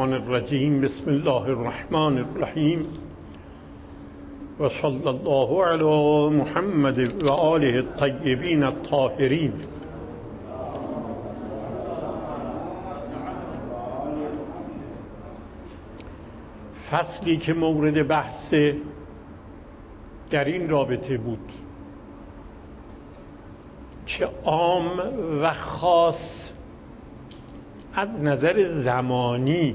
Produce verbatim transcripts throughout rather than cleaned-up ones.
الشیطان الرجیم. بسم الله الرحمن الرحیم و صلی الله علی محمد و آله الطیبین الطاهرین. فصلی که مورد بحث در این رابطه بود که عام و خاص از نظر زمانی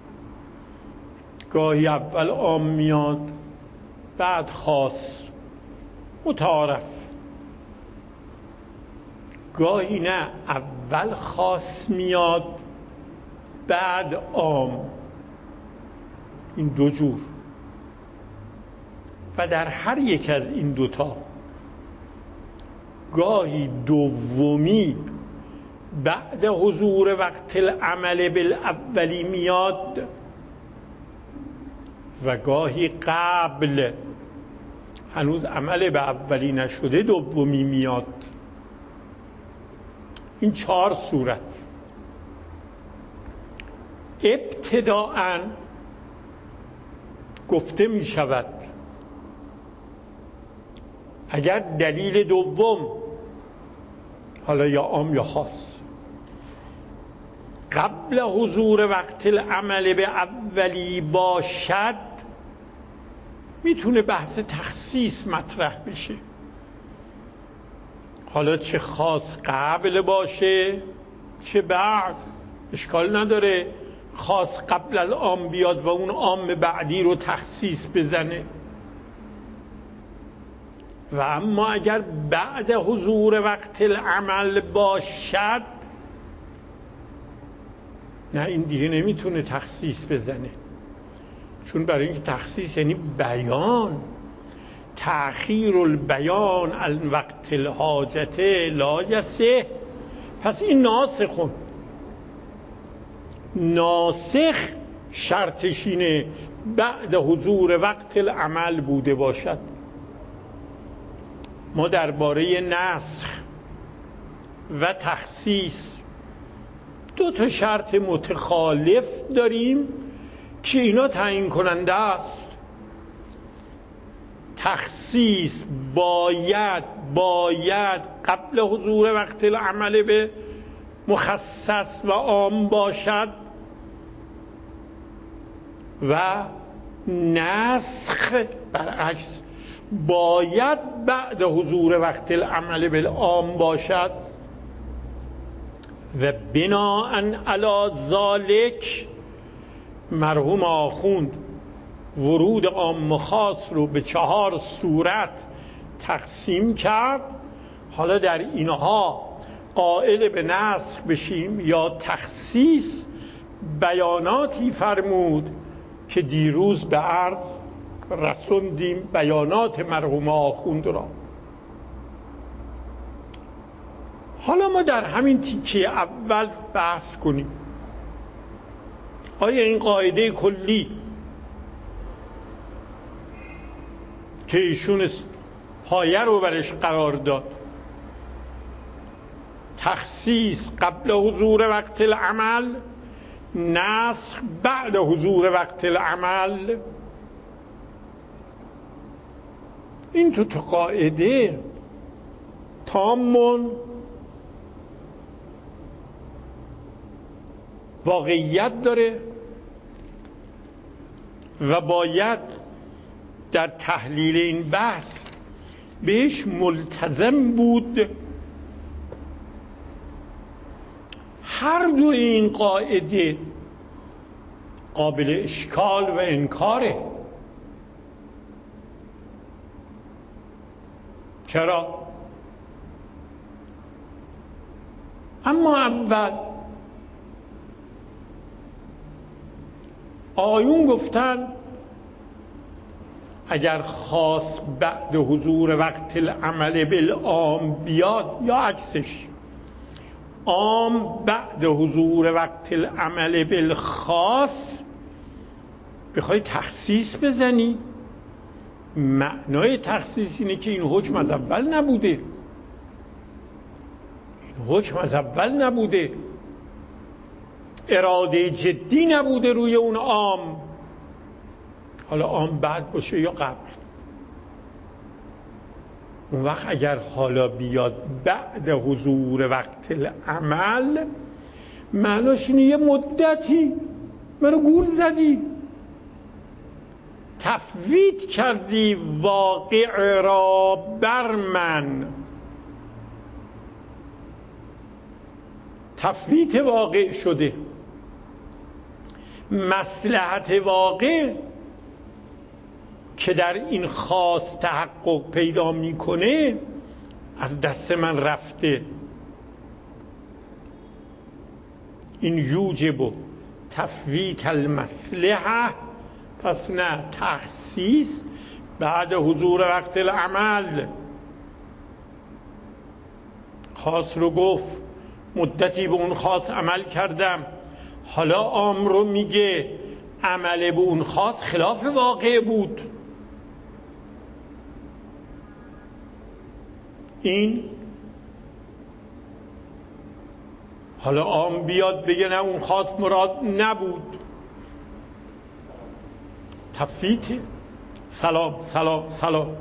گاهی اول عام میاد بعد خاص متعارف، گاهی نه اول خاص میاد بعد عام، این دو جور. و در هر یک از این دوتا گاهی دومی بعد حضور وقت العمل بالاولی میاد و گاهی قبل هنوز عمل به اولی نشده دومی میاد. این چهار صورت. ابتداءً گفته می شود اگر دلیل دوم، حالا یا عام یا خاص، قبل حضور وقت العمل به اولی باشد، میتونه بحث تخصیص مطرح بشه. حالا چه خاص قبل باشه چه بعد، اشکال نداره خاص قبل العام بیاد و اون عام بعدی رو تخصیص بزنه. و اما اگر بعد حضور وقت العمل باشد، نه، این دیگه نمیتونه تخصیص بزنه، چون برای اینکه تخصیص یعنی بیان، تأخیر البیان عن وقت الحاجت لا یصح. پس این ناسخون، ناسخ شرطش اینه بعد حضور وقت العمل بوده باشد. ما درباره نسخ و تخصیص دو تا شرط متخالف داریم که اینا تعیین کننده است. تخصیص باید باید قبل حضور وقت العمل به مخصص و عام باشد و نسخ برعکس باید بعد حضور وقت العمل بالعام باشد. و بناء علی ذالک مرحوم آخوند ورود عام و خاص رو به چهار صورت تقسیم کرد. حالا در اینها قائل به نسخ بشیم یا تخصیص، بیاناتی فرمود که دیروز به عرض رسوندیم، بیانات مرحوم آخوند را. حالا ما در همین تیکه اول بحث کنیم آیا این قاعده کلی که ایشون پایه رو برش قرار داد، تخصیص قبل حضور وقت العمل، نسخ بعد حضور وقت العمل، این تو تو قاعده تامون واقعیت داره و باید در تحلیل این بحث بهش ملتزم بود. هر دو این قاعده قابل اشکال و انکاره. چرا؟ اما اول آیون گفتن اگر خاص بعد حضور وقت العمل بالعام بیاد یا عکسش، عام بعد حضور وقت العمل بالخاص، بخوای تخصیص بزنی، معنای تخصیص اینه که این حکم از اول نبوده، این حکم از اول نبوده اراده جدی نبوده روی اون عام، حالا عام بعد باشه یا قبل، اون وقت اگر حالا بیاد بعد حضور وقت العمل، معناش اینه یه مدتی منو گول زدی، تفویت کردی واقع را بر من. تفویت واقع شده، مصلحت واقع که در این خاص تحقق پیدا میکنه از دست من رفته. این یوجب تفویت المصلحه، پس نه تخصیص بعد حضور وقت العمل. خاص رو گفت مدتی به اون خاص عمل کردم، حالا عام رو میگه عمل به اون خاص خلاف واقع بود. این حالا عام بیاد بگه نه اون خاص مراد نبود. تفویت. سلام سلام سلام.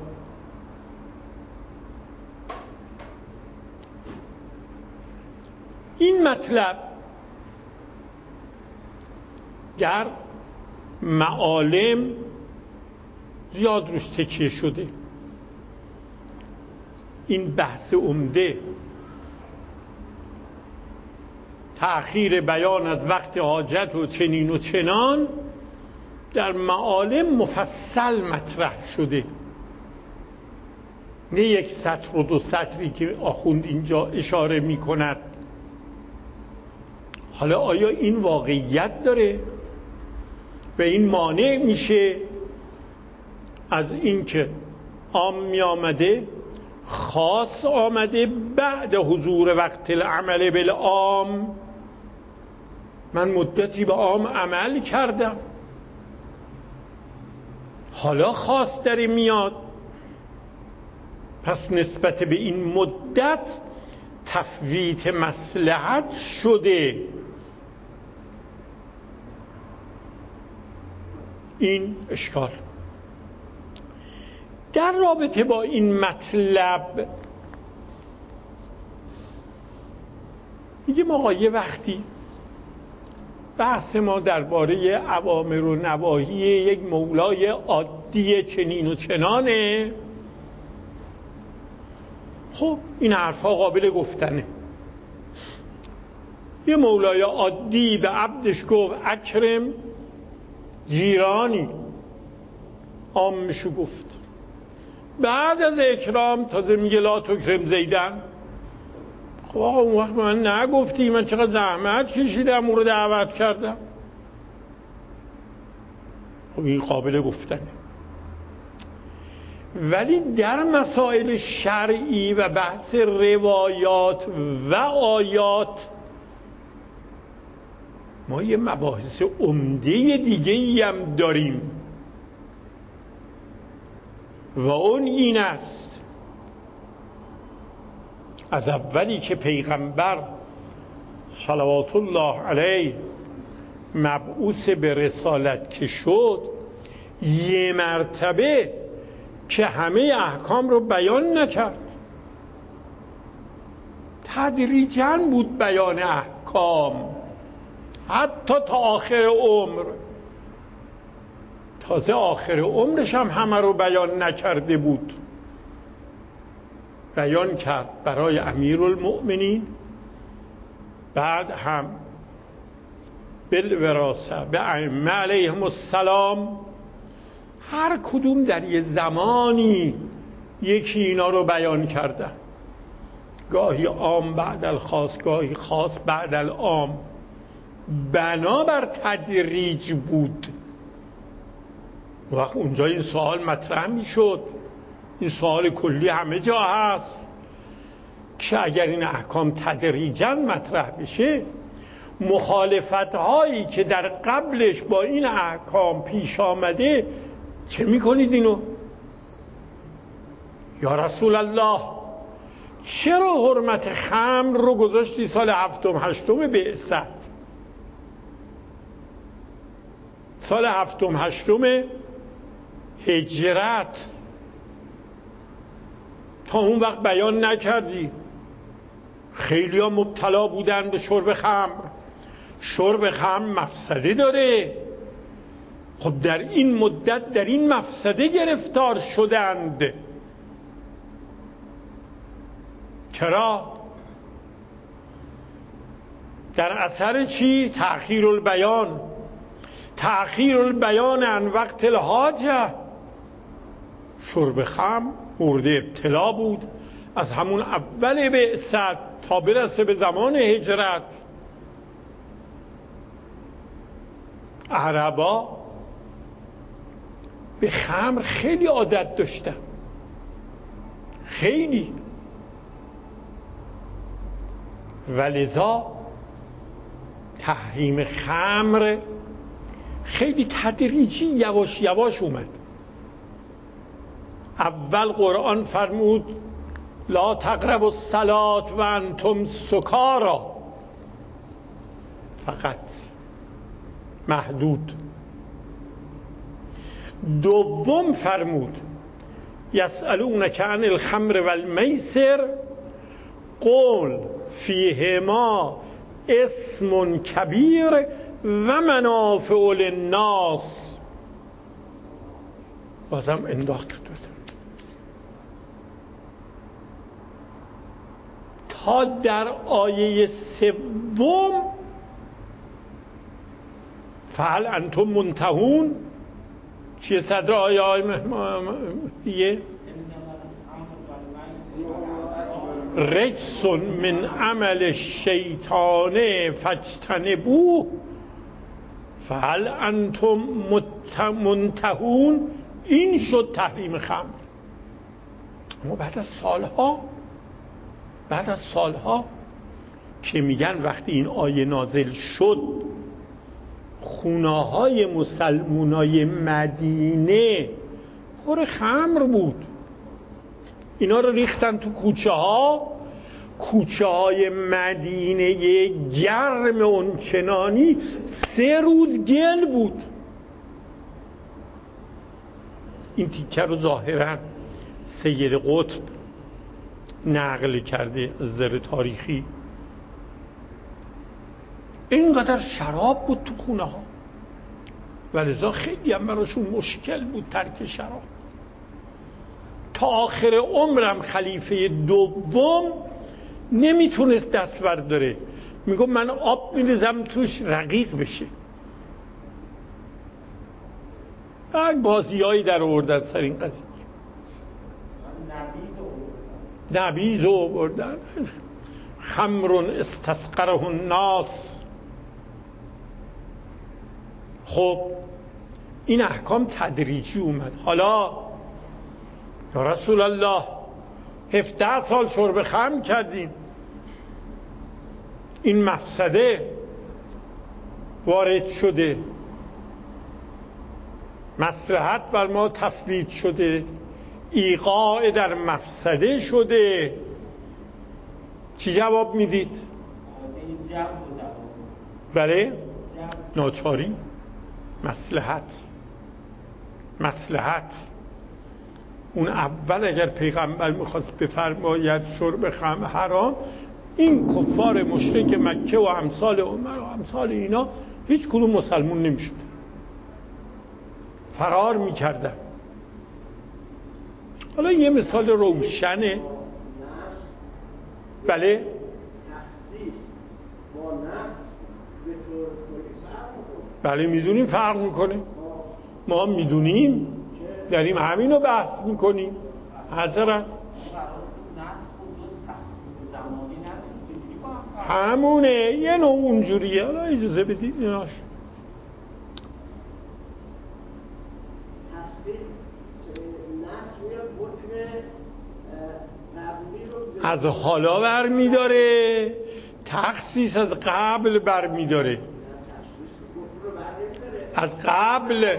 این مطلب در معالم زیاد روش تکیه شده. این بحث عمده، تأخیر بیان از وقت حاجت و چنین و چنان، در معالم مفصل مطرح شده، نه یک سطر و دو سطری که آخوند اینجا اشاره می کند. حالا آیا این واقعیت داره و این مانع میشه از اینکه عام می آمده خاص آمده بعد حضور وقت العمل بالعام؟ من مدتی به عام عمل کردم، حالا خاص داره میاد، پس نسبت به این مدت تفویت مصلحت شده. این اشکال. در رابطه با این مطلب میگه آقا یه وقتی بحث ما درباره اوامر و نواهی یک مولای عادی چنین و چنانه، خب این حرفا قابل گفتنه. یه مولای عادی به عبدش گفت اکرم جیرانی، عامشو گفت. بعد از اکرام تازه میگه لا تکرم زیدن. خب آقا اون وقت من نگفتی، من چقدر زحمت کشیدم اون رو دعوت کردم. خب این قابل گفتنه. ولی در مسائل شرعی و بحث روایات و آیات ما یه مباحث عمده دیگه ای هم داریم و اون این است: از اولی که پیغمبر صلوات الله علیه مبعوث به رسالت که شد، یه مرتبه که همه احکام رو بیان نکرد، تدریجاً بود بیان احکام، حتی تا آخر عمر. تازه آخر عمرش هم همه رو بیان نکرده بود، بیان کرد برای امیرالمؤمنین، بعد هم بالوراثه به ائمه علیهم السلام، هر کدوم در یه زمانی یکی اینا رو بیان کردن، گاهی عام بعد الخاص، گاهی خاص بعد العام، بنابر تدریج بود. وقت اونجا این سوال مطرح می شد، این سوال کلی همه جا هست که اگر این احکام تدریجاً مطرح بشه، مخالفت هایی که در قبلش با این احکام پیش آمده چه می کنید اینو؟ یا رسول الله چرا حرمت خمر رو گذاشتی سال هفتم هشتم بعثت؟ سال هفتم هشتم هجرت. تا اون وقت بیان نکردی. خیلی ها مبتلا بودن به شرب خمر. شرب خمر مفسده داره. خب در این مدت در این مفسده گرفتار شدند. چرا؟ در اثر چی؟ تأخیر البیان. تأخیر البیان عن وقت الحاجه. شرب خمر مورد ابتلا بود از همون اول بعثت تا برسه به زمان هجرت. عربا به خمر خیلی عادت داشتن، خیلی، ولذا تحریم خمر خیلی تدریجی یواش یواش اومد. اول قرآن فرمود لا تقربوا الصلاة و انتم سکاری، فقط محدود. دوم فرمود یسألونک عن الخمر والمیسر قل فیهما اسم کبیر و منافع للناس. بازم انداخت داد تا در آیه سوم فهل انتم منتهون. چیه صدر آیه آیه رجس من عمل الشیطان فاجتنبوه فهل انتم منتهون. این شد تحریم خمر. اما بعد از سالها بعد از سالها که میگن وقتی این آیه نازل شد خونه‌های مسلمانای مدینه پر خمر بود. اینا رو ریختن تو کوچه ها. کوچه های مدینه گرم اونچنانی سه روز گل بود. این تیکه رو ظاهرا سید قطب نقل کرده از نظر تاریخی. اینقدر شراب بود تو خونه ها ولذا خیلی هم براشون مشکل بود ترک شراب. تا آخر عمرم خلیفه دوم نمیتونست دست برداره. میگم من آب میریزم توش رقیق بشه. بعد بازیایی در آوردن سر این قضیه. نبیذ آوردن. خمر استسقره الناس. خب این احکام تدریجی اومد. حالا یا رسول الله هفده سال شرب خمر کردیم، این مفسده وارد شده، مصلحت بر ما تسلید شده، ایقاع در مفسده شده، چی جواب میدید؟ بله ناچاری. مصلحت مصلحت اون اول اگر پیغمبر میخواست بفرماید شرب خمر حرام، این کفار مشرک مکه و امثال عمر و امثال اینا هیچ کدوم مسلمون نمیشد، فرار میکردن. حالا یه مثال روشنه. بله بله میدونیم فرق میکنه. ما میدونیم داریم همین رو بحث میکنیم. حضرت همونه یه نوع اونجوریه. حالا اجازه بدید ایناش از حالا بر میداره، تخصیص از قبل بر میداره. از قبل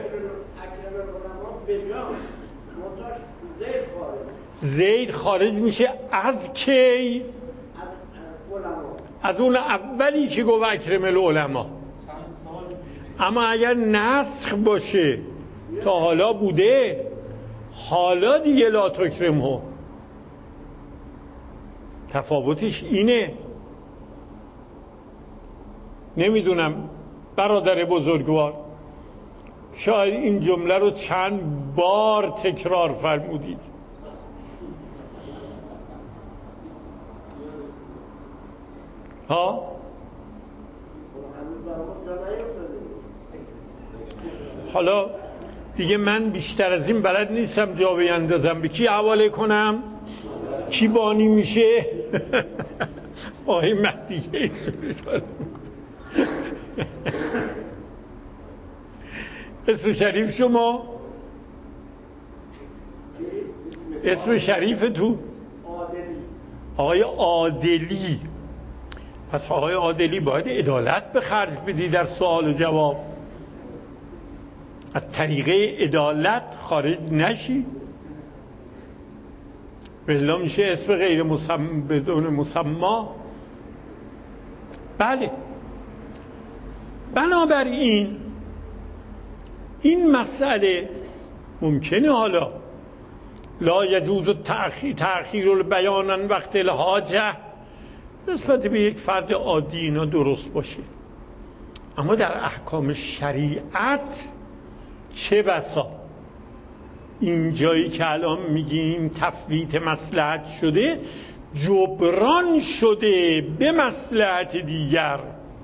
زید خارج میشه از کی؟ از اون اولی که گفت اکرم العلماء. اما اگر نسخ باشه تا حالا بوده، حالا دیگه لا تکرمه. تفاوتش اینه. نمیدونم برادر بزرگوار، شاید این جمله رو چند بار تکرار فرمودید. ها؟ حالا دیگه من بیشتر از این بلد نیستم جا بیندازم. به کی حواله کنم؟ کی بانی میشه؟ آقای مهدیه. اسم شریف شما؟ اسم شریف تو؟ آقای عادلی. پس آقای عادلی باید عدالت به خرج بدی در سوال و جواب، از طریقه عدالت خارج نشی. بلا میشه اسم غیر مسمى بدون مسمى. بله، بنابراین این مسئله ممکنه حالا لا یجوز تأخیر تأخیر البیان عن وقت الحاجه نسبت به یک فرد عادی اینا درست باشه، اما در احکام شریعت چه بسا این جایی که الان میگیم تفویت مصلحت شده، جبران شده به مصلحت دیگر،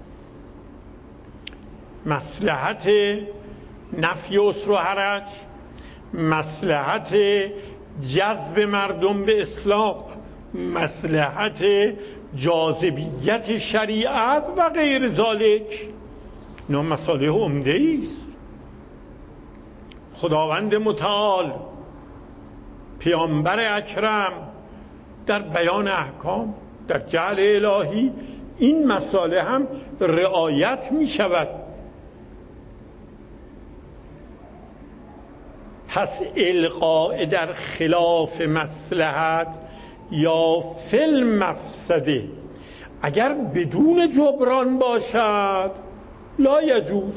مصلحت نفی عسر و حرج، مصلحت جذب مردم به اسلام، مصلحت جاذبیت شریعت و غیر ذالک. اینا مصالح عمده است. خداوند متعال، پیامبر اکرم در بیان احکام، در جعل الهی این مصالح هم رعایت می شود. پس القاء در خلاف مصلحت یا فی مفسده اگر بدون جبران باشد لا یجوز.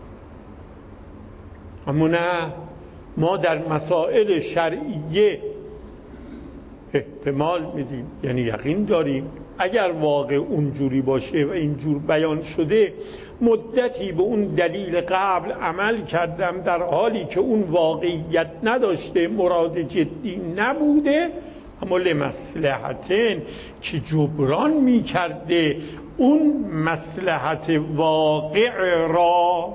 اما نه، ما در مسائل شرعیه احتمال میدیم، یعنی یقین داریم اگر واقع اونجوری باشه و اینجور بیان شده، مدتی به اون دلیل قبل عمل کردم در حالی که اون واقعیت نداشته، مراد جدی نبوده، اما لمصلحتین که جبران میکرده اون مصلحت واقع را.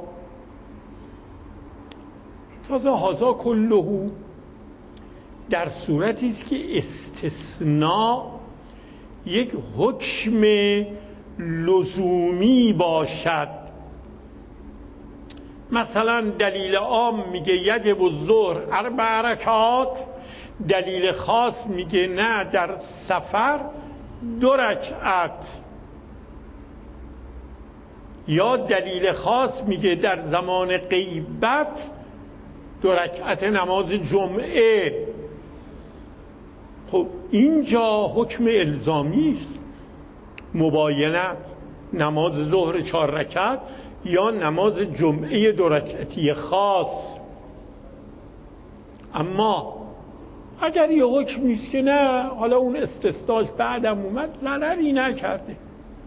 تازه هازا کلهو در صورتی است که استثناء یک حکم لزومی باشد. مثلا دلیل عام میگه یجب الظهر اربع رکعات، دلیل خاص میگه نه در سفر دو رکعت، یا دلیل خاص میگه در زمان غیبت دو رکعت نماز جمعه. خب اینجا حکم الزامی است، مباینت، نماز ظهر چهار رکعت یا نماز جمعه دو رکعتی خاص. اما اگر یه حکمی است که نه، حالا اون استثناش بعدم اومد، ضرری نکرده،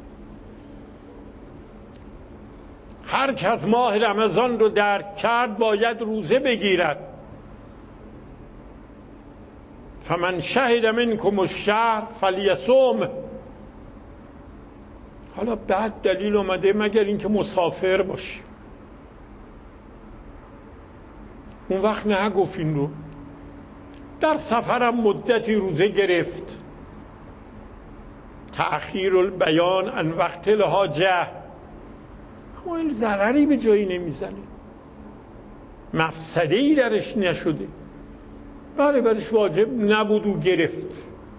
هر کس ماه رمضان رو درک کرد باید روزه بگیرد. فمن شهد منکم الشهر فلیصم. حالا بعد دلیل اومده مگر اینکه مسافر باشه، اون وقت نه گفت این رو. در سفرم مدتی روزه گرفت، تأخیر البیان عن وقت الحاجه، اما این ضرری به جایی نمیزنه، مفسده‌ای درش نشده، بله برش واجب نبود و گرفت.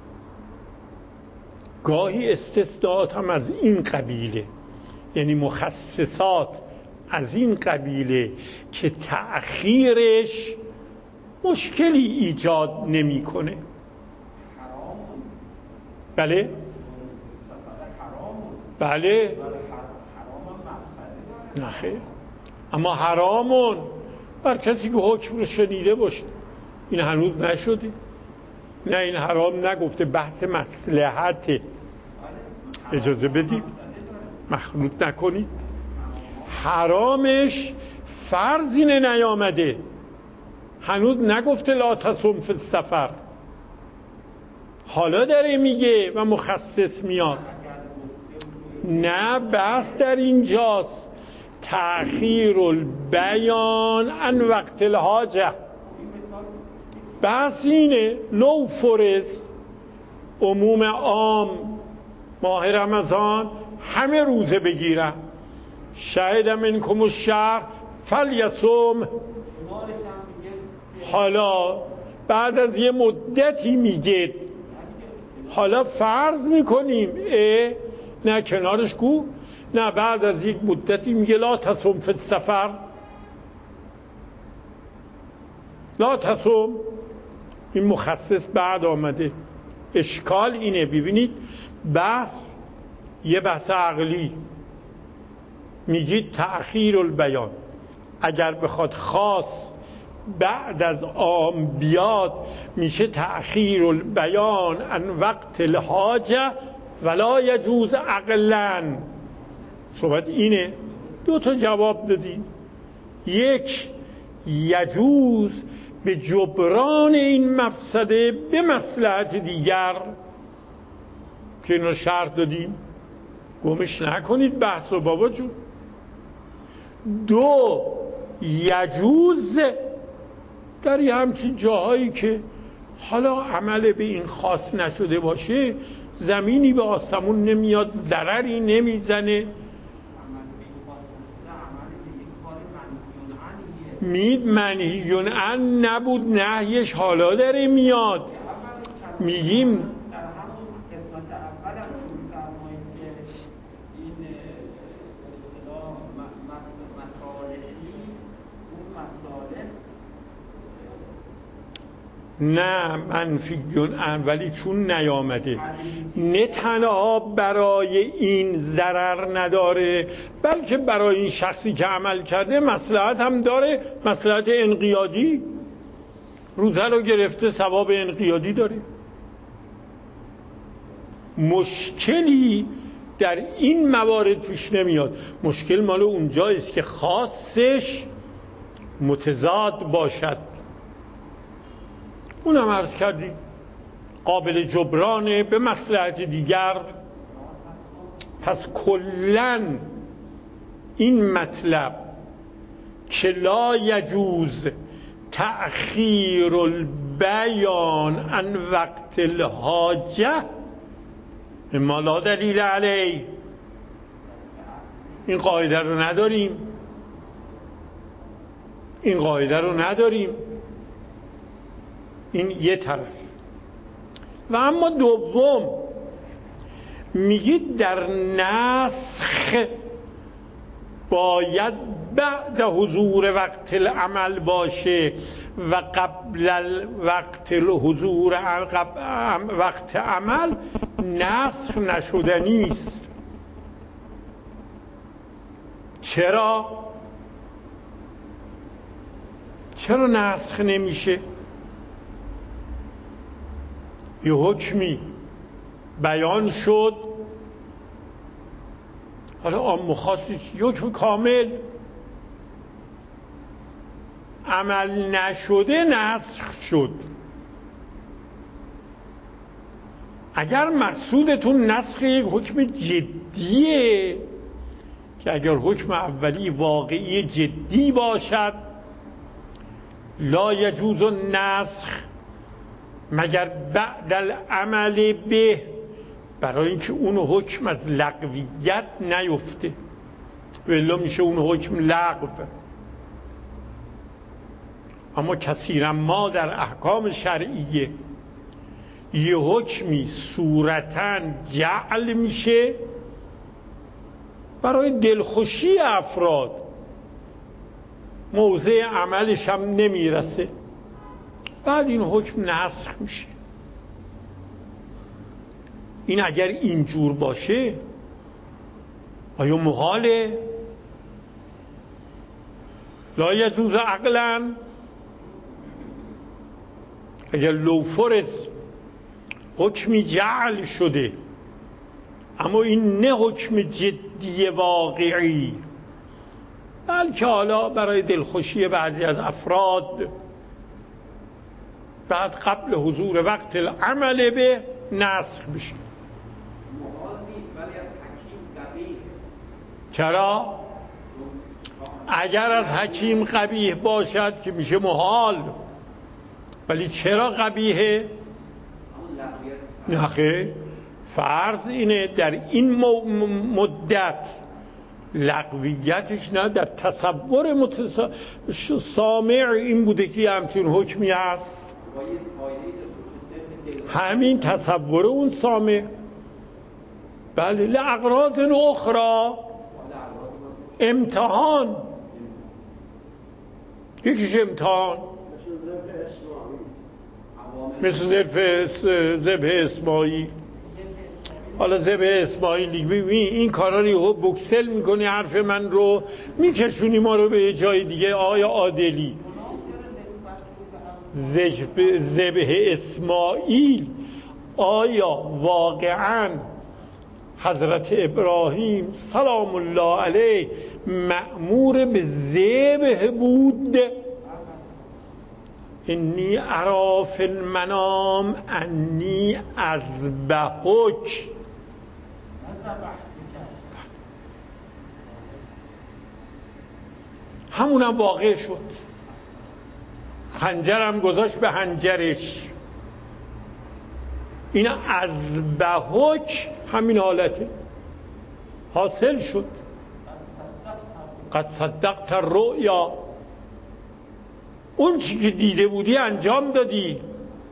گاهی استثناءات هم از این قبیله، یعنی مخصصات از این قبیله که تأخیرش مشکلی ایجاد نمی‌کنه. بله بله نه خیر، اما حرامون بر کسی که حکم رو شنیده باشه. این هنوز نشده. نه، این حرام نگفته، بحث مصلحته. اجازه بدید، مخلوط نکنید. حرامش فرض اینه نیامده، هنوز نگفته لا تصم فی السفر، حالا داره میگه و مخصص میاد. نه، بحث در اینجاست تأخیر البیان عن وقت الحاجه. بحث اینه لو فرض عموم عام ماه رمضان همه روزه بگیرن، شهد منکم الشهر فلیصم. حالا بعد از یه مدتی میگه حالا فرض میکنیم اه نه کنارش کو، نه بعد از یک مدتی میگه لا تصم فی السفر، لا تصم. این مخصص بعد آمده. اشکال اینه، ببینید بحث یه بحث عقلی، میگید تأخیر البیان، اگر بخواد خاص بعد از عام بیاد میشه تأخیر البیان عن وقت الحاجه ولا یجوز عقلا. صحبت اینه. دو تا جواب دادی. یک، یجوز به جبران این مفسده به مصلحت دیگر که اینو شرط دادیم، گمش نکنید بحث و بابا جون. دو، یجوز در یه همچین جاهایی که حالا عمل به این خاص نشده باشه، زمینی به آسمون نمیاد، ضرری نمیزنه، مید منهیون عن نبود، نهیش حالا داره میاد. میگیم در همون قسمت اول هم که می‌فرمایید که این اصطلاح مصالحی، اون مصالح نه منفیون عن، ولی چون نیامده نه تنها برای این ضرر نداره بلکه برای این شخصی که عمل کرده مصلحت هم داره، مصلحت انقیادی. روزه رو گرفته ثواب انقیادی داره. مشکلی در این موارد پیش نمیاد. مشکل مال اونجاییست که خاصش متضاد باشد. اونم عرض کردی قابل جبرانه به مصلحت دیگر. پس کلن این مطلب که لا یجوز تأخیر البیان عن وقت الحاجه اما لا دلیل علیه، این قاعده رو نداریم، این قاعده رو نداریم. این یه طرف. و اما دوم میگید در نسخ باید بعد حضور وقت العمل باشه و قبل وقت الحضور وقت عمل نسخ نشدنی است. چرا؟ چرا نسخ نمیشه؟ یه حکمی بیان شد، حالا عام خاصش حکم کامل عمل نشده نسخ شد. اگر مقصودتون نسخ یک حکم جدیه که اگر حکم اولی واقعی جدی باشد لا یجوز النسخ مگر بعد العمل به، برای اینکه اون حکم از لغویت نیفته، ولی میشه اون حکم لغو. اما کثیرا ما در احکام شرعیه یه حکمی صورتاً جعل میشه برای دلخوشی افراد، موضع عملش هم نمیرسه، بعد این حکم نسخ میشه. این اگر اینجور باشه آیا محاله؟ لا یجوز عقلا، اگر لوفرس حکمی جعل شده اما این نه حکم جدی واقعی، بلکه حالا برای دلخوشی بعضی از افراد بعد قبل حضور وقت العمل به نسخ بشه. محال نیست ولی از حکیم قبیح. چرا؟ اگر از حکیم قبیح باشد که میشه محال، ولی چرا قبیحه؟ نه خیر، فرض اینه در این مدت لغویتش نه، در تصور متص... سامع این بوده که همچین حکمی هست، همین تصور اون سامع. بله، لاغراض اخرى، امتحان، یکیش امتحان مثل ذبح اسماعیل. حالا ذبح اسماعیل ببین این کارا رو بکسل میکنی، حرف من رو میکشونی ما رو به یه جای دیگه. آیا عادلی ذبح اسماعیل آیا واقعا حضرت ابراهیم سلام الله علیه مأمور به ذبح بود؟ انی ارا فی المنام انی اذبحک. همونم واقع شد، خنجرم گذاشت به حنجرش. این اذبحک همین حالته، حاصل شد. قد صدقت الرؤیا، اون چی که دیده بودی انجام دادی.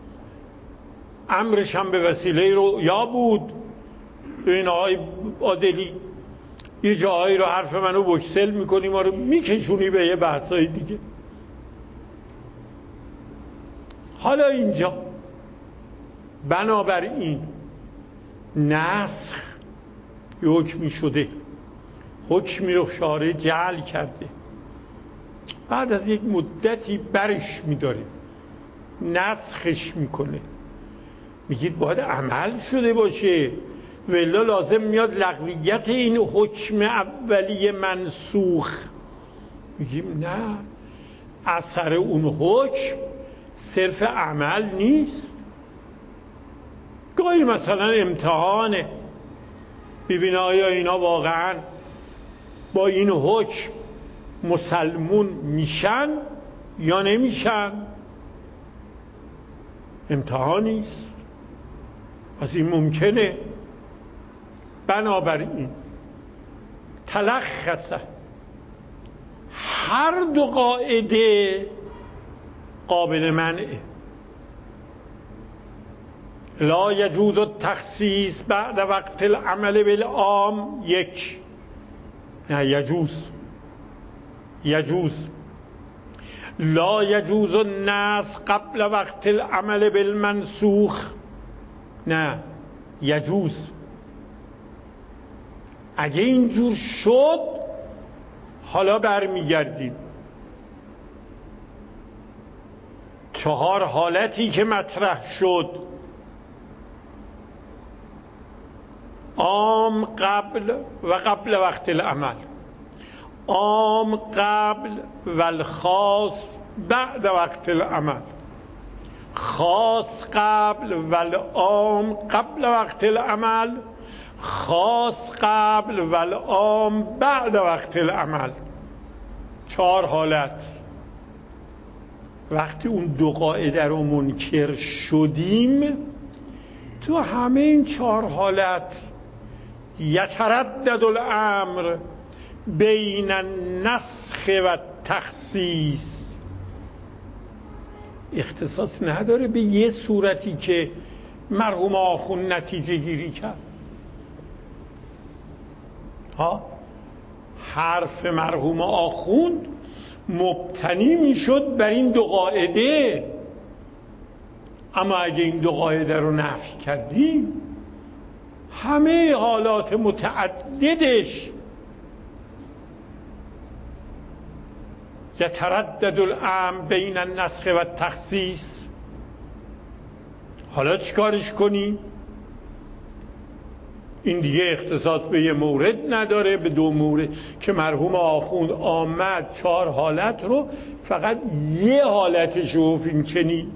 امرش هم به وسیله رؤیا بود. این آقای عادلی یه جاهایی رو حرف منو بکسل میکنی، ما رو میکشونی به یه بحثای دیگه. حالا اینجا بنابراین نسخ یه حکمی شده، حکمی رو شارع جعل کرده، بعد از یک مدتی برش میداره، نسخش میکنه. میگید باید عمل شده باشه، ولی لازم میاد لغویت این حکم اولیه منسوخ. میگیم نه، اثر اون حکم صرف عمل نیست. گاهی مثلا امتحانه، ببین آیا اینا واقعا با این حکم مسلمون میشن یا نمیشن. امتحانیست، پس این ممکنه. بنابراین تلخصه هر دو قاعده قابل منعه. لا یجوز التخصیص بعد وقت العمل بالعام، یک، نه یجوز، یجوز. لا یجوز النسخ قبل وقت العمل بالمنسوخ، نه یجوز. اگه اینجور شد حالا برمیگردیم چهار حالتی که مطرح شد: عام قبل و قبل وقت العمل، عام قبل و الخاص بعد وقت العمل، خاص قبل و العام قبل وقت العمل، خاص قبل و العام بعد وقت العمل. چهار حالت. وقتی اون دو قاعده رو منکر شدیم، تو همه این چهار حالت یتردد الامر بین النسخ و تخصیص. اختصاص نداره به یه صورتی که مرحوم آخوند نتیجه گیری کرد. ها، حرف مرحوم آخوند مبتنی میشد بر این دو قاعده، اما اگه این دو قاعده رو نفی کردیم همه حالات متعددش یتردد الامر بین النسخ و تخصیص. حالا چیکارش کنی؟ این دیگه اختصاص به یه مورد نداره، به دو مورد که مرحوم آخوند آمد چهار حالت رو فقط یه حالتش رو این چنین.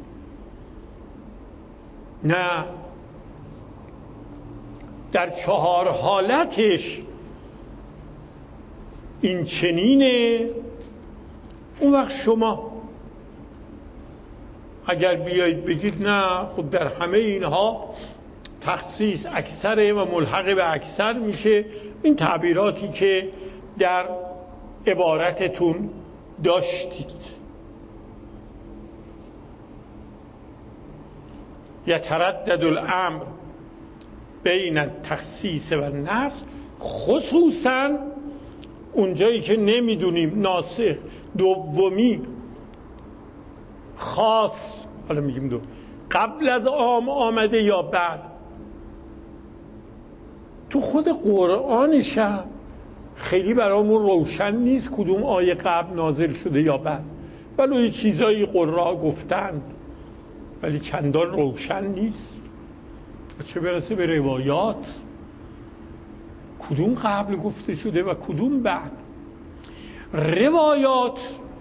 نه، در چهار حالتش این چنینه. اون وقت شما اگر بیایید بگید نه خب در همه اینها تخصیص اکثره و ملحق به اکثر میشه، این تعبیراتی که در عبارتتون داشتید. یتردد الامر بین التخصیص و النسخ، خصوصا اونجایی که نمیدونیم ناسخ دومی خاص، حالا میگیم دو، قبل از عام آمده یا بعد. تو خود قرآنش هم خیلی برامون روشن نیست کدوم آیه قبل نازل شده یا بعد، ولی یه چیزایی قرآن گفتند ولی چندان روشن نیست. چه برسه به روایات کدوم قبل گفته شده و کدوم بعد. روایات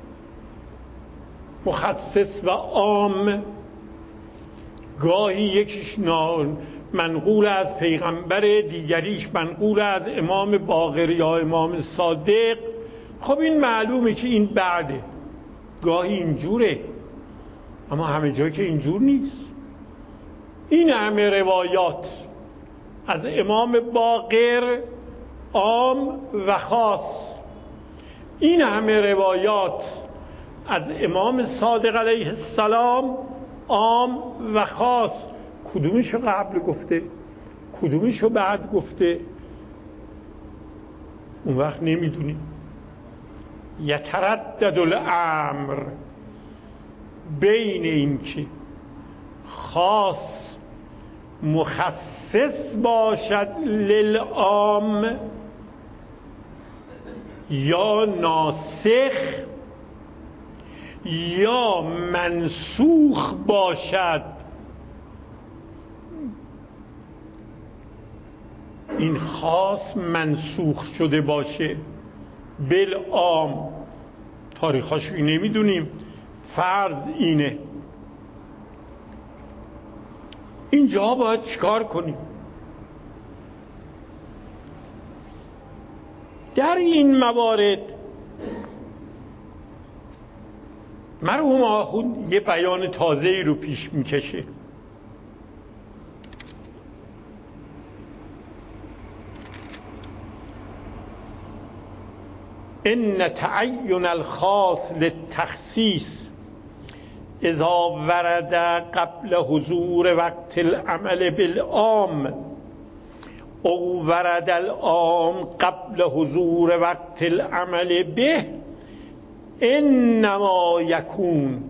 مخصص و عام، گاهی یکیش منقول از پیغمبر، دیگریش منقول از امام باقر یا امام صادق. خب این معلومه که این بعده، گاهی اینجوره، اما همه جا که اینجور نیست. این همه روایات از امام باقر عام و خاص، این همه روایات از امام صادق علیه السلام عام و خاص، کدومشو قبل گفته کدومشو بعد گفته؟ اون وقت نمیدونیم. یتردد الامر بین این که خاص مخصص باشد للعام یا ناسخ یا منسوخ باشد. این خاص منسوخ شده باشه بالعام، تاریخاشو نمیدونیم، فرض اینه. اینجا باید چیکار کنیم؟ در این موارد مرحوم آخوند یه بیان تازه‌ای رو پیش میکشه. ان تعین الخاص للتخصیص اذا ورد قبل حضور وقت العمل بالعام او ورد العام قبل حضور وقت العمل به انما یکون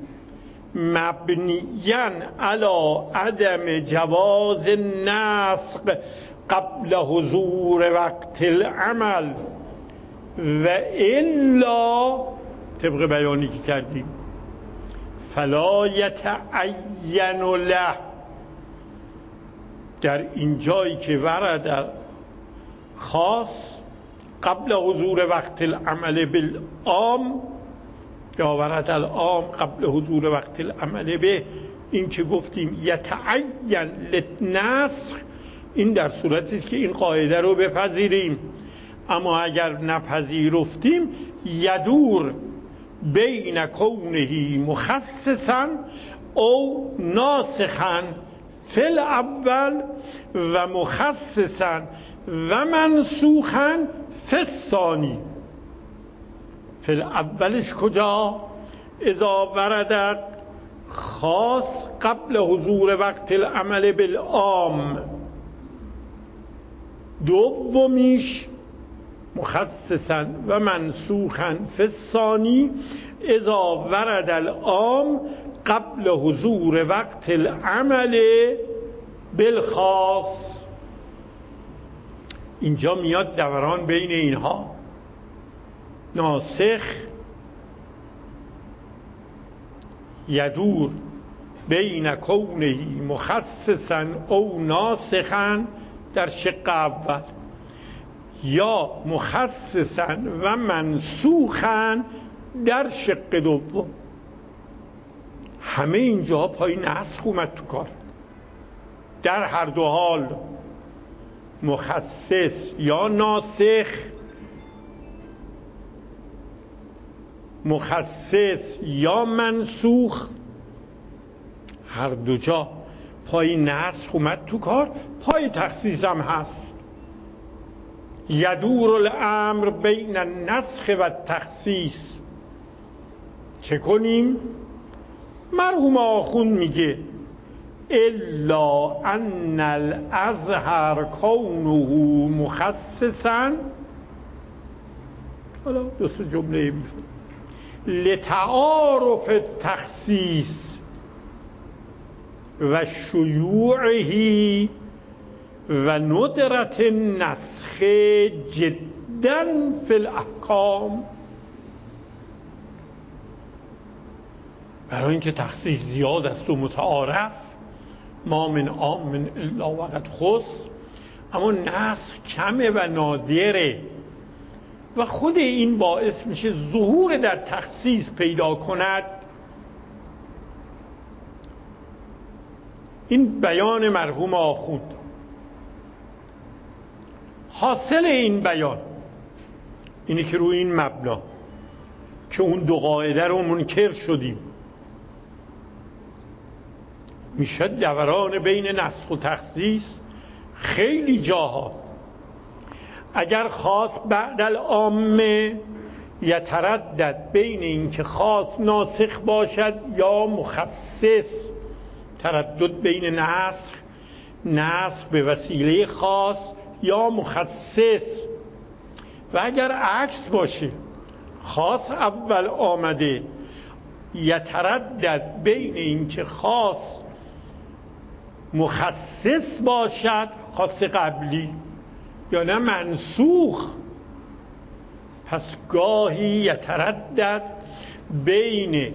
مبنیا علی عدم جواز النسخ قبل حضور وقت العمل و الا، طبق بیانی که کردیم، فلا یتعین له. در این جایی که ورد خاص قبل حضور وقت العمل بالعام یا ورد العام قبل حضور وقت العمل به، این که گفتیم یتعین للنسخ، این در صورتی است که این قاعده رو بپذیریم. اما اگر نپذیرفتیم یدور بین کونه مخصصا او ناسخا فی الاول و مخصصا و منسوخا فی الثانی. فی الاولش کجا؟ اذا ورد خاص قبل حضور وقت العمل بالعام. دومیش مخصصا و منسوخا فی الثانی اذا ورد العام قبل حضور وقت العمل بالخاص. اینجا میاد دوران بین اینها، ناسخ یدور بین کونه مخصصا او ناسخا در شق اول، یا مخصصا و منسوخا در شق دوم. همه اینجا پای نسخ اومد تو کار. در هر دو حال مخصص یا ناسخ، مخصص یا منسوخ، هر دو جا پای نسخ اومد تو کار، پای تخصیص هم هست. یدور الامر بین النسخ و تخصیص. چه کنیم؟ مرحوم آخوند میگه الا ان الازهر کونه مخصصا، حالا دو سه جمله بیفته، لتعارف التخصیص و شیوعه و ندرت النسخ جدا فی الاحکام. برای اینکه تخصیص زیاد است و متعارف، ما من عام الا وقد خص، اما نسخ کمه و نادره و خود این باعث میشه ظهور در تخصیص پیدا کند. این بیان مرحوم آخوند. حاصل این بیان اینی که روی این مبنا که اون دو قاعده رو منکر شدیم، میشه دوران بین نسخ و تخصیص خیلی جاها اگر خاص بعد العامه یتردد بین این که خاص ناسخ باشد یا مخصص، تردد بین نسخ نسخ به وسیله خاص یا مخصص. و اگر عکس باشه، خاص اول آمده، یتردد بین این که خاص مخصص باشد، خاص قبلی یا نه منسوخ. پس گاهی یتردد بین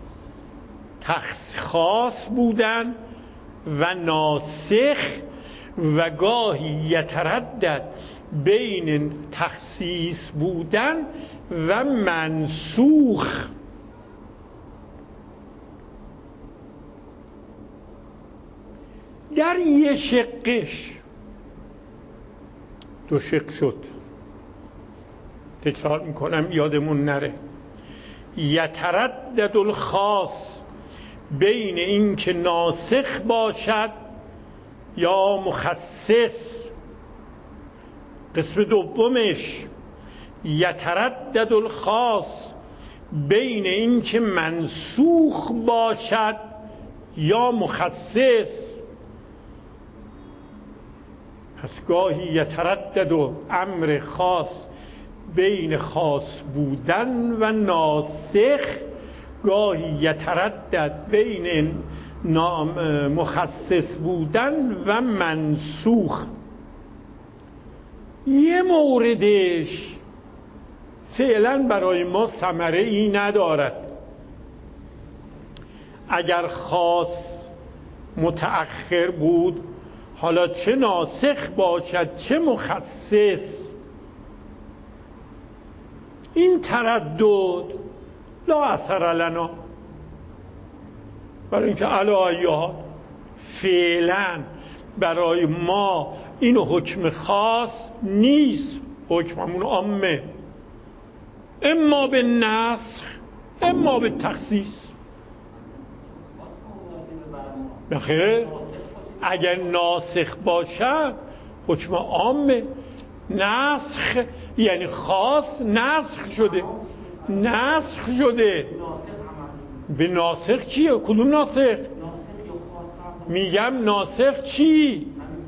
خاص بودن و ناسخ، و گاهی یتردد بین تخصیص بودن و منسوخ. در یه شقش، دو شق شد، تکرار میکنم یادمون نره، یتردد الخاص بین این که ناسخ باشد یا مخصص. قسم دومش یتردد الخاص بین این که منسوخ باشد یا مخصص. پس گاهی یتردد امر خاص بین خاص بودن و ناسخ، گاهی یتردد بین مخصص بودن و منسوخ. یه موردش فعلا برای ما ثمره ای ندارد. اگر خاص متأخر بود، حالا چه ناسخ باشد چه مخصص، این تردد لا اثر لنا، برای اینکه علی ای حال فعلا برای ما این حکم خاص نیست، حکممون عامه، اما به نسخ اما به تخصیص. بخیر، اگر ناسخ باشد حکم عامه، نسخ یعنی خاص نسخ شده، نسخ شده. به ناسخ چیه؟ کدوم ناسخ؟ میگم ناسخ چی؟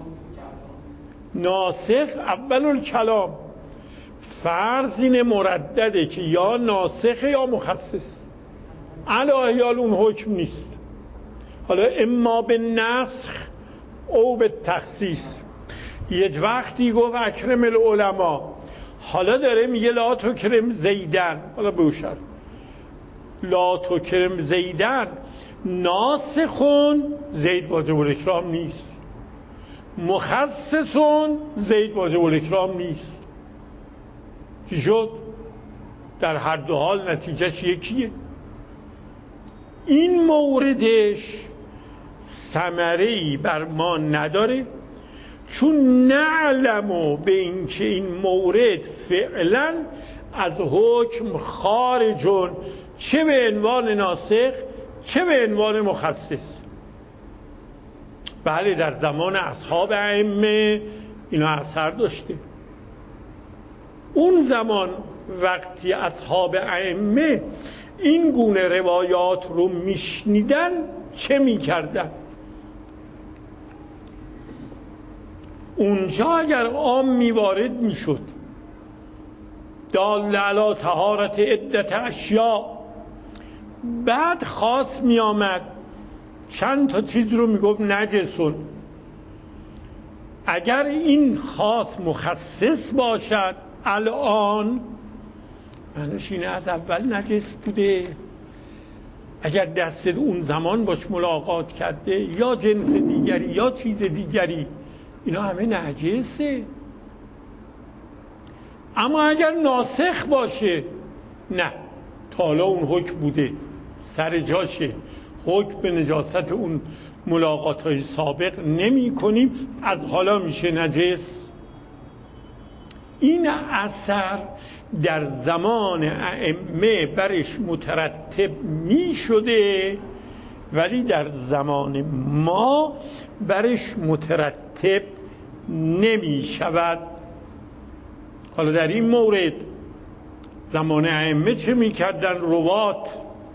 ناسخ اول الکلام، فرض این مردده که یا ناسخ یا مخصص، علی احیال اون حکم نیست. حالا اما به نسخ او به تخصیص. یک وقتی گفت اکرم العلماء، حالا داره میگه لا تکرم زیدن، حالا به شرط لا تکرم زیدن ناسخون، زید واجب الاکرام نیست. مخصصون، زید واجب الاکرام نیست. چی شد؟ در هر دو حال نتیجهش یکیه. این موردش ثمره‌ای بر ما نداره، چون نعلمو به این که این مورد فعلا از حکم خارجون، چه به عنوان ناسخ چه به عنوان مخصص. بله در زمان اصحاب ائمه اینا اثر داشته. اون زمان وقتی اصحاب ائمه این گونه روایات رو میشنیدن چه میکردن؟ اونجا اگر عام میوارد میشد دال علی طهارت عدت اشیاء، بعد خاص میآمد چند تا چیز رو میگفت نجسون، اگر این خاص مخصص باشد الان معنیش اینه از اول نجس بوده. اگر دست اون زمان باش ملاقات کرده یا جنس دیگری یا چیز دیگری، اینا همه نجسه. اما اگر ناسخ باشه نه، تا حالا اون حکم بوده سر جاشه، حکم به نجاست اون ملاقات های سابق نمی کنیم، از حالا میشه نجس. این اثر در زمان ائمه برش مترتب می شده، ولی در زمان ما برش مترتب نمی شود. حالا در این مورد زمان ائمه چه می کردن روات؟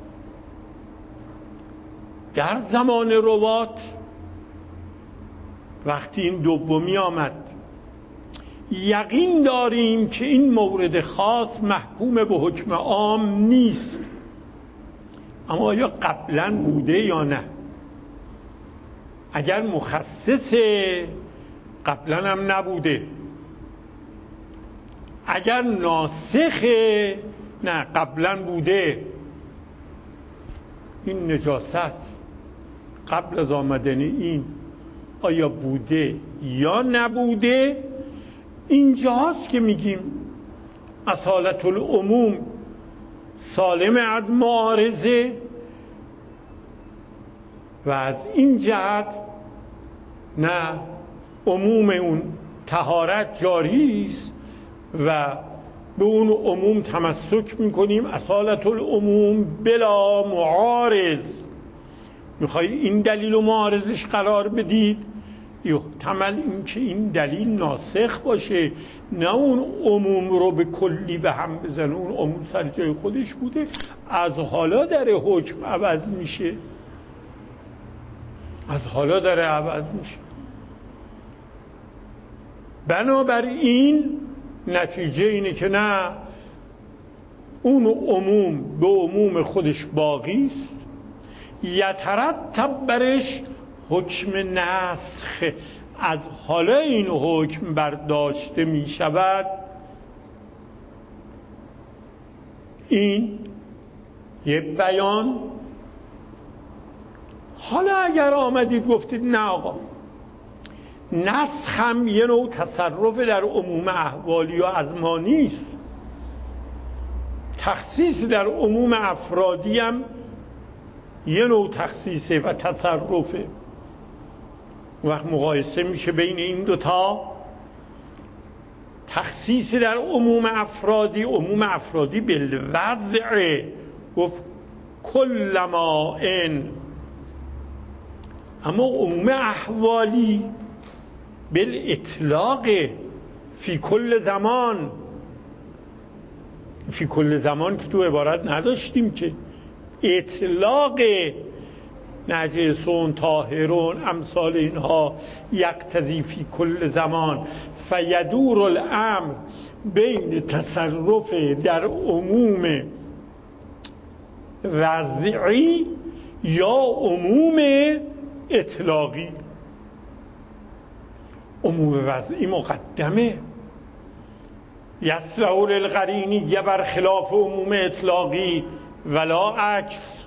در زمان روات وقتی این دومی آمد یقین داریم که این مورد خاص محکوم به حکم عام نیست، اما آیا قبلا بوده یا نه؟ اگر مخصصه قبلا هم نبوده، اگر ناسخه نه قبلا بوده. این نجاست قبل از آمدن این آیا بوده یا نبوده؟ اینجاست که میگیم اصالت العموم سالم از معارضه و از این جهت نه عموم اون طهارت جاری است و به اون عموم تمسک میکنیم. اصالت العموم بلا معارض. میخواید این دلیل و معارضش قرار بدید، یحتمل این که این دلیل ناسخ باشه، نه اون عموم رو به کلی به هم بزنه. اون عموم سر جای خودش بوده، از حالا در حکم عوض میشه، از حالا در عوض میشه. بنابراین نتیجه اینه که نه، اون عموم به عموم خودش باقی است، یترتب برش حکم نسخ، از حالا این حکم برداشته می شود. این یه بیان. حالا اگر آمدید گفتید نه آقا، نسخ هم یه نوع تصرف در عموم احوالی و ازمانی است، تخصیص در عموم افرادی هم یه نوع تخصیصه و تصرفه. وقت مقایسه میشه بین این دوتا. تخصیص در عموم افرادی، عموم افرادی بالوضع، گفت کل ما ان، اما عموم احوالی بالاطلاق فی کل زمان. فی کل زمان که تو عبارت نداشتیم که، اطلاق نجسون طاهرون امثال اینها یقتضی فی کل زمان، فیدور الامر بین تصرف در عموم وضعی یا عموم اطلاقی. عموم وضعی مقدمه، یصلح للقرینی بر خلاف عموم اطلاقی ولا عکس.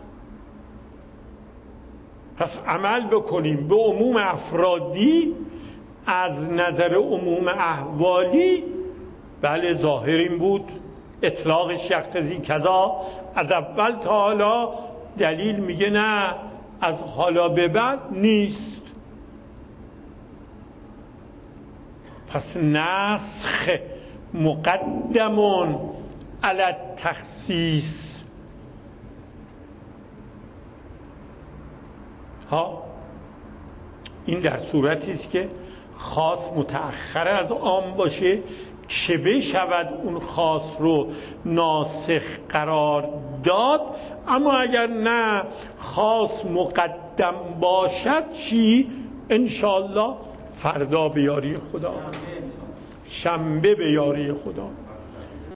پس عمل بکنیم به عموم افرادی از نظر عموم احوالی. بله ظاهر این بود، اطلاقش یقتضی کذا، از اول تا حالا. دلیل میگه نه، از حالا به بعد نیست. پس نسخ مقدمون علی التخصیص. ها این در صورتی است که خاص متأخر از عام باشه که بشود اون خاص رو ناسخ قرار داد. اما اگر نه خاص مقدم باشد چی؟ انشالله فردا به یاری خدا، شنبه به یاری خدا.